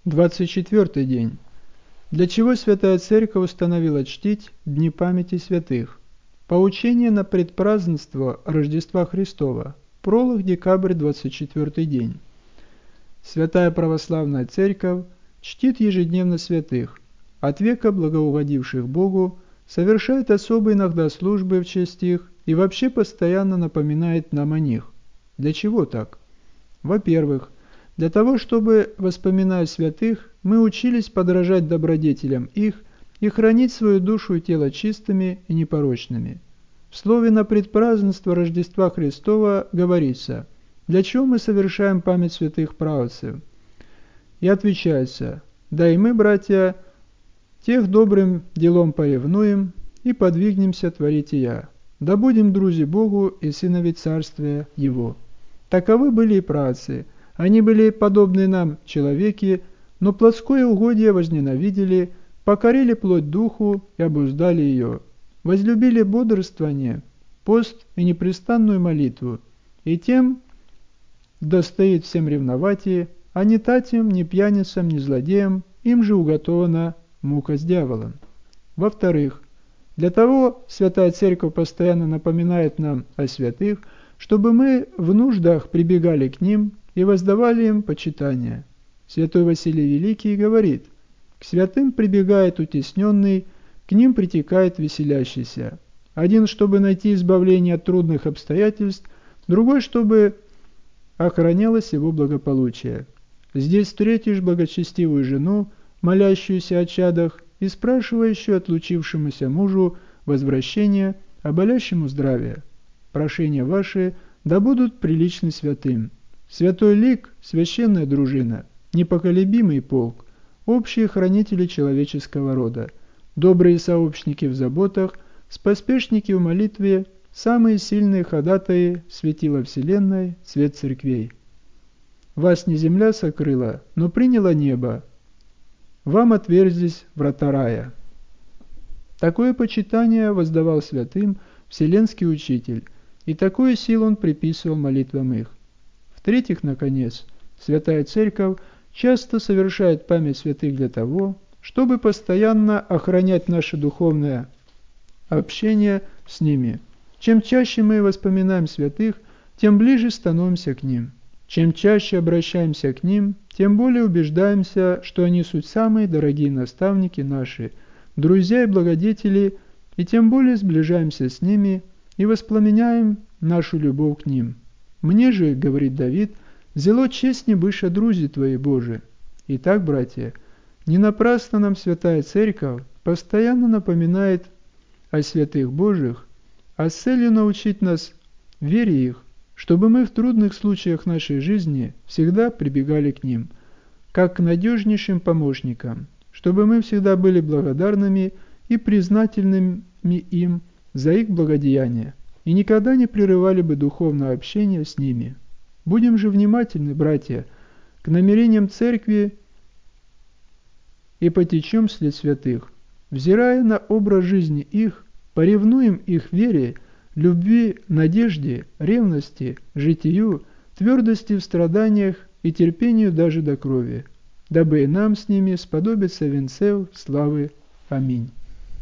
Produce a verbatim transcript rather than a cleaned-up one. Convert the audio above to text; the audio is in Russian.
двадцать четвёртый день. Для чего Святая Церковь установила чтить Дни памяти святых? Поучение на предпразднество Рождества Христова. Пролог, декабрь, двадцать четвёртый день. Святая Православная Церковь чтит ежедневно святых, от века благоугодивших Богу, совершает особые иногда службы в честь их и вообще постоянно напоминает нам о них. Для чего так? Во-первых, для того, чтобы, воспоминая святых, мы учились подражать добродетелям их и хранить свою душу и тело чистыми и непорочными. В слове на предпразднество Рождества Христова говорится: для чего мы совершаем память святых праотцев? И отвечается: да и мы, братья, тех добрым делом поревнуем и подвигнемся творить ия, да будем друзи Богу и сынови Царствия Его. Таковы были и праотцы. Они были подобны нам, человеки, но плотское угодие возненавидели, покорили плоть духу и обуздали ее, возлюбили бодрствование, пост и непрестанную молитву, и тем достоит всем ревновать, а ни татям, ни пьяницам, ни злодеям, им же уготована мука с дьяволом. Во-вторых, для того Святая Церковь постоянно напоминает нам о святых, чтобы мы в нуждах прибегали к ним и воздавали им почитание. Святой Василий Великий говорит: «К святым прибегает утесненный, к ним притекает веселящийся. Один, чтобы найти избавление от трудных обстоятельств, другой, чтобы охранялось его благополучие. Здесь встретишь благочестивую жену, молящуюся о чадах и спрашивающую отлучившемуся мужу возвращения, а болящему здравия. Прошения ваши да будут приличны святым. Святой лик – священная дружина, непоколебимый полк, общие хранители человеческого рода, добрые сообщники в заботах, споспешники в молитве, самые сильные ходатаи светила вселенной, свет церквей. Вас не земля сокрыла, но приняло небо. Вам отверзлись врата рая». Такое почитание воздавал святым Вселенский Учитель, и такую силу он приписывал молитвам их. В-третьих, наконец, Святая Церковь часто совершает память святых для того, чтобы постоянно охранять наше духовное общение с ними. Чем чаще мы воспоминаем святых, тем ближе становимся к ним. Чем чаще обращаемся к ним, тем более убеждаемся, что они суть самые дорогие наставники наши, друзья и благодетели, и тем более сближаемся с ними и воспламеняем нашу любовь к ним. «Мне же, — говорит Давид, — взяло честь не быша друзи твои, Боже». Итак, братья, не напрасно нам Святая Церковь постоянно напоминает о святых Божьих, а с целью научить нас вере их, чтобы мы в трудных случаях нашей жизни всегда прибегали к ним, как к надежнейшим помощникам, чтобы мы всегда были благодарными и признательными им за их благодеяния, и никогда не прерывали бы духовное общение с ними. Будем же внимательны, братья, к намерениям Церкви и потечем вслед святых. Взирая на образ жизни их, поревнуем их вере, любви, надежде, ревности, житию, твердости в страданиях и терпению даже до крови, дабы и нам с ними сподобиться венцев славы. Аминь.